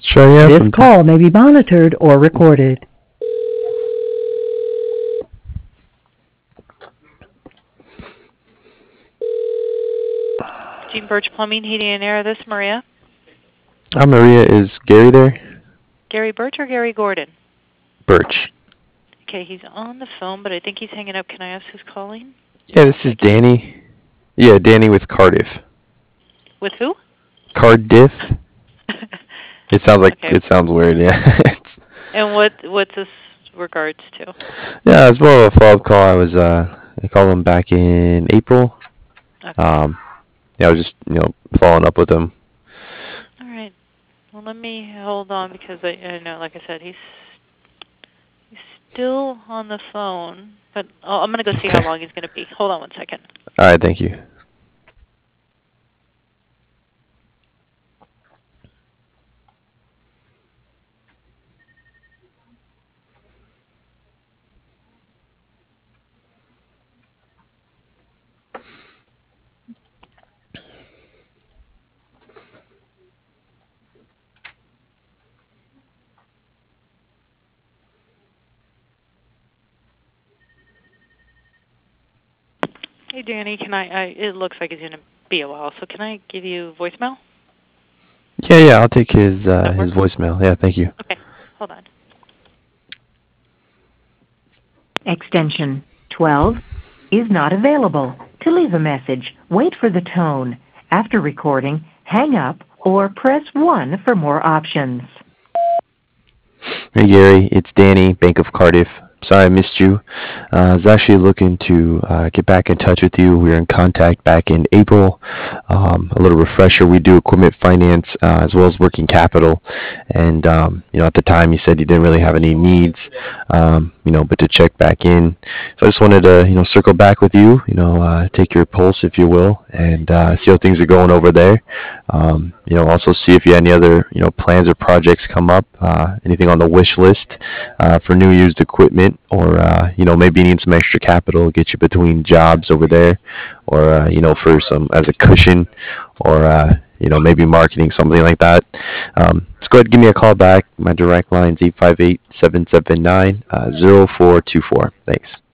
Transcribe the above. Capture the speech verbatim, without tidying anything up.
Sure, yeah. This From t- call may be monitored or recorded. Gene Birch Plumbing, Heating and Air. This is Maria. Hi, Maria. Is Gary there? Gary Birch or Gary Gordon? Birch. Okay, he's on the phone, but I think he's hanging up. Can I ask who's calling? Yeah, this is Danny. Yeah, Danny with Cardiff. With who? Cardiff. It sounds like Okay. it sounds weird. Yeah. It's, And what what's this regards to? yeah, it's more of a follow-up call. I was uh, I called him back in April. Okay. Um, yeah, I was just you know following up with him. All right. Well, let me hold on because I, I know, like I said, he's he's still on the phone. But oh, I'm going to go see Okay. how long he's going to be. Hold on one second. All right, thank you. Hey, Danny, can I, I it looks like it's going to be a while, so can I give you voicemail? Yeah, yeah, I'll take his uh, That his work? voicemail. Yeah, thank you. Okay. Hold on. Extension twelve is not available. To leave a message, wait for the tone. After recording, hang up or press one for more options. Hey Gary, it's Danny, Bank of Cardiff. Sorry I missed you. Uh, I was actually looking to uh, get back in touch with you. We were in contact back in April. Um, a little refresher, we do equipment finance uh, as well as working capital. And, um, you know, at the time you said you didn't really have any needs, um, you know, but to check back in. So I just wanted to, you know, circle back with you, you know, uh, take your pulse, if you will, and uh, see how things are going over there. Um, you know, also see if you had any other, you know, plans or projects come up, uh, anything on the wish list uh, for new used equipment, or uh, you know, maybe you need some extra capital, get you between jobs over there, or uh, you know, for some as a cushion, or uh, you know, maybe marketing something like that. Um, let's go ahead and give me a call back. My direct line is eight five eight, seven seven nine, zero four two four. Thanks.